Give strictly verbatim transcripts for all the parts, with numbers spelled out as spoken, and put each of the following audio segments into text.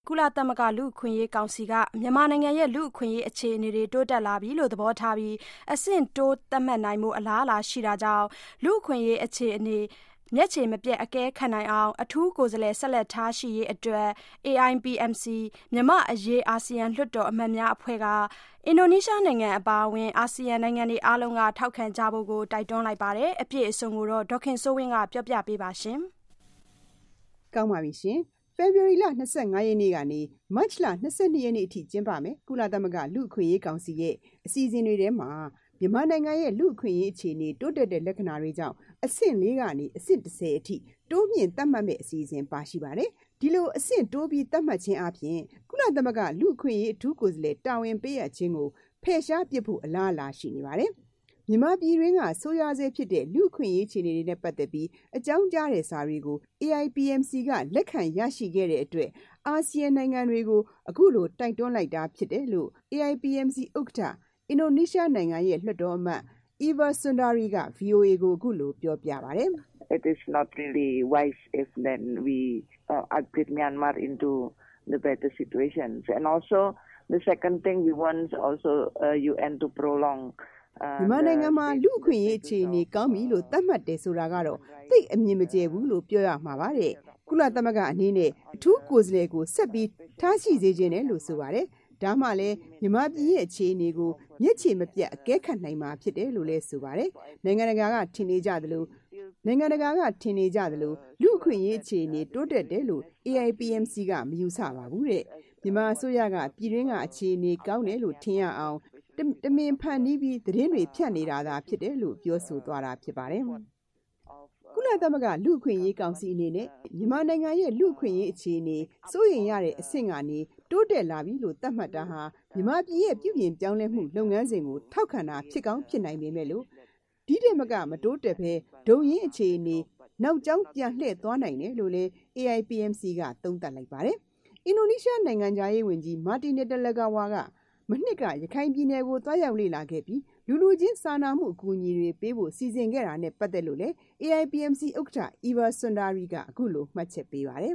ကုလသမဂ္ဂလူ့အခွင့်အရေးကောင်စီကမြန်မာနိုင်ငံရဲ့လူ့အခွင့်အရေးအခြေအနေတွေတိုးတက်လာပြီလို့သဘောထားပြီးအဆင့်တိုးသတ်မှတ်နိုင်မှုအလားအလာရှိတာကြောင့်လူ့အခွင့်အရေးအခြေအနေမျက်ခြေမပြတ်အကဲခတ်နိုင်အောင်အထူးကိုယ်စားလှယ်ဆက်လက်ထားရှိရေးအတွက် အေ အိုင် ပီ အမ် စီ မြန်မာအရေးအာဆီယံလွှတ်တော်အမတ်များအဖွဲ့ကအင်ဒိုနီးရှားနိုင်ငံအပါအဝင်အာဆီယံနိုင်ငံတွေအားလုံးကထောက်ခံကြဖို့ကိုတိုက်တွန်းလိုက်ပါတယ်။အပြည့်အစုံကိုတော့ဒေါခင်စိုးဝင်းကပြောပြပေးပါရှင်။ကောင်းပါပြီရှင်။ဖေဖော်ဝါရီလ၂၅ရက်နေ့ကနေမတ်လ၂၂ရက်နေ့အထိကျင်းပမယ်ကုလသမဂ္ဂလူ့အခွင့်အရေးကောင်စီရဲ့အစီအစဉ်တွေထဲမှာမြန်မာနိုင်ငံရဲ့လူ့အခွင့်အရေးအခြေအနေတိုးတက်တဲ့လက္ခဏာတွေကြောင့်အဆင့်လေးကနေအဆင့်၁၀အထိတိုးမြင့်သတ်မှတ်မဲ့အစီအစဉ်ပါရှိပါတယ်။ဒီလိုအဆင့်တိုးပြီးသတ်မှတ်ခြင်းအပြင်ကုလသမဂ္ဂလူ့အခွင့်အရေးအထူးကိုယ်စားလှယ်တာဝန်ပေးအပ်ခြင်းကိုဖယ်ရှားပစ်ဖို့အလားအလာရှိနေပါတယ်။မြန်မာပြည်တွင်းကဆိုးရွားဆဲဖြစ်တဲ့လူ့အခွင့်အရေးအခြေအနေတွေနဲ့ပတ်သက်ပြီးအကြောင်းကြားတဲ့စာတွေကို အေ အိုင် ပီ အမ် စီ ကလက်ခံရရှိခဲ့တဲ့အတွက်အာဆီယံနိုင်ငံတွေကိုအခုလိုတိုက်တွန်းလိုက်တာဖြစ်တယ်လို့ အေ အိုင် ပီ အမ် စီ ဥက္ကဋ္ဌအင်ဒိုနီးရှားနိုင်ငံရဲ့လွှတ်တော်အမတ် Eva Sundari က ဗွီအိုအေ ကိုအခုလိုပြောပြပါတယ်။ It is not really wise if then we uh, upgrade Myanmar into the better situations. And also the second thing we want also uh, ယူ အန် to prolong မြန်မာနိုင်ငံမှာလူ့အခွင့်အရေးအခြေအနေကောင်းပြီလို့သတ်မှတ်တယ်ဆိုတာကတော့သိအမြင်မကျယ်ဘူးလို့ပြောရမှာပါတဲ့ကုလသမဂ္ဂအနေနဲ့အထူးကိုယ်စားလှယ်ကိုဆက်ပြီးထားရှိစေခြင်းနဲ့လို့ဆိုပါတယ်ဒါမှလည်းမြန်မာပြည်ရဲ့အခြေအနေကိုမျက်ခြေမပြတ်အကဲခတ်နိုင်မှာဖြစ်တယ်လို့လည်းဆိုပါတယ်နိုင်ငံတကာကထင်နေကြသလိုနိုင်ငံတကာကထင်နေကြသလိုလူ့အခွင့်အရေးအခြေအနေတိုးတက်တယ်လို့ အေ အိုင် ပီ အမ် စီ ကမယူဆပါဘူးတဲ့မြန်မာအစိုးရကပြည်တွင်းကအခြေအနေကောင်းတယ်လို့ထင်ရအောင်တမင်ဖန်တီးပြီးသတင်းတွေဖြန့်နေတာသာဖြစ်တယ်လို့ပြောဆိုသွားတာဖြစ်ပါတယ်။ကုလသမဂ္ဂလူ့အခွင့်အရေးကောင်စီအနေနဲ့မြန်မာနိုင်ငံရဲ့လူ့အခွင့်အရေးအခြေအနေစိုးရိမ်ရတဲ့အဆင့်ကနေတိုးတက်လာပြီလို့သတ်မှတ်တာဟာမြန်မာပြည်ရဲ့ပြုပြင်ပြောင်းလဲမှုလုပ်ငန်းစဉ်ကိုထောက်ခံတာဖြစ်ကောင်းဖြစ်နိုင်ပေမဲ့လို့ဒီတဲ့မကမတိုးတက်ပဲဒုံရင်းအခြေအနေနောက်ကျောင်းပြန်လှည့်သွားနိုင်တယ်လို့လည်း အေ အိုင် ပီ အမ် စီ ကသုံးသပ်လိုက်ပါတယ်။အင်ဒိုနီးရှားနိုင်ငံသားရေးဝန်ကြီးမာတီနယ်တလဂါဝါကမနှစ်ကရခိုင်ပြည်နယ်ကိုတွားရောက်လေ့လာခဲ့ပြီးလူလူချင်းစာနာမှုအကူအညီတွေပေးဖို့စီစဉ်ခဲ့တာနဲ့ပတ်သက်လို့လည်း အေ အိုင် ပီ အမ် စီ ဥက္ကဋ္ဌ Eva Sundari ကအခုလိုမှတ်ချက်ပေးပါတယ်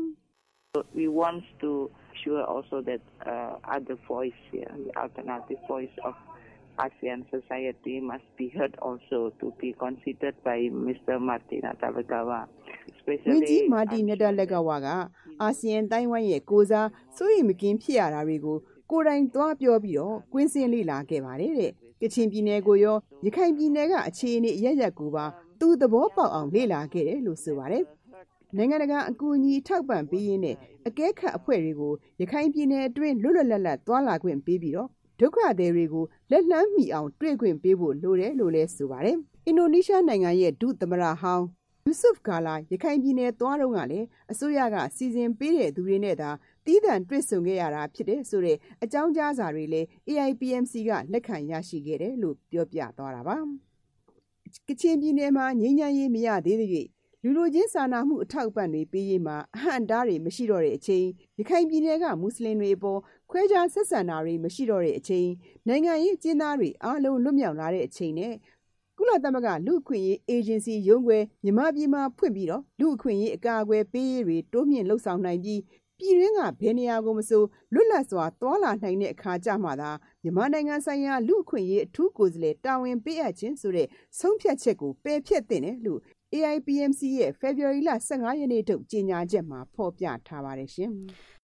We want to ensure also that uh, other voice yeah, the alternative voice of ASEAN society must be heard also to be considered by Mister Martin Natalegawa especially ဝန်ကြီးမာတီနယ်တလဂါဝါကအာဆီယံတိုင်းဝိုင်းရဲ့ကိုစားစိုးရိမ်မကင်းဖြစ်ရတာတွေကိုကိုယ်တိုင်သွားပြောပြီးတော့ကွင်းစင်းလေ့လာခဲ့ပါတယ်တဲ့ကချင်ပြည်နယ်ကိုရောရခိုင်ပြည်နယ်ကအခြေအနေအရရက်ကိုပါသူသဘောပေါက်အောင်လေ့လာခဲ့တယ်လို့ဆိုပါတယ်နိုင်ငံတကာအကူအညီထောက်ပံ့ပေးရင်းနဲ့အကဲခတ်အဖွဲ့တွေကိုရခိုင်ပြည်နယ်အတွင်းလွတ်လွတ်လပ်လပ်သွားလာခွင့်ပေးပြီးတော့ဒုက္ခသည်တွေကိုလက်လှမ်းမီအောင်တွေ့ခွင့်ပေးဖို့လိုတယ်လို့လည်းဆိုပါတယ်အင်ဒိုနီးရှားနိုင်ငံရဲ့ဒုသမ္မတဟောင်းယူဆုဖ်ကာလာရခိုင်ပြည်နယ်သွားတော့ကလည်းအစိုးရကစီစဉ်ပေးတဲ့သူတွေနဲ့သာတီးသန့်တွေ့ဆုံခဲ့ရတာဖြစ်တဲ့ဆိုတဲ့အကြောင်းကြားစာတွေလည်း အေ အိုင် ပီ အမ် စီ ကလက်ခံရရှိခဲ့တယ်လို့ပြောပြသွားတာပါကချင်ပြည်နယ်မှာငြိမ်းချမ်းရေးမရသေးတဲ့၍လူလူချင်းစာနာမှုအထောက်အပံ့တွေပေးရေးမှာအဟန့်အတားတွေမရှိတော့တဲ့အချိန်ရခိုင်ပြည်နယ်ကမွတ်စလင်တွေအပေါ်ခွဲခြားဆက်ဆံတာတွေမရှိတော့တဲ့အချိန်နိုင်ငံရေးအကျဉ်းသားတွေအားလုံးလွတ်မြောက်လာတဲ့အချိန်နဲ့ကုလသမဂ္ဂလူ့အခွင့်အရေးအေဂျင်စီရုံးခွဲမြန်မာပြည်မှာဖွင့်ပြီးတော့လူ့အခွင့်အရေးအကာအကွယ်ပေးရေးတွေတိုးမြင့်လှုပ်ဆောင်နိုင်ပြီးပြည်တွင်းကဘယ်နေရာကိုမဆိုလွတ်လပ်စွာသွားလာနိုင်တဲ့အခါကြမှာသာမြန်မာနိုင်ငံဆိုင်ရာလူ့အခွင့်အရေးအထူးကိုယ်စားလှယ်တာဝန်ပေးအပ်ခြင်းဆိုတဲ့ဆုံးဖြတ်ချက်ကိုပယ်ဖျက်သင့်တယ်လို့ အေ အိုင် ပီ အမ် စီ ရဲ့ဖေဖော်ဝါရီလ၁၅ရက်နေ့ထုတ်ကြေညာချက်မှာဖော်ပြထားပါတယ်ရှင်။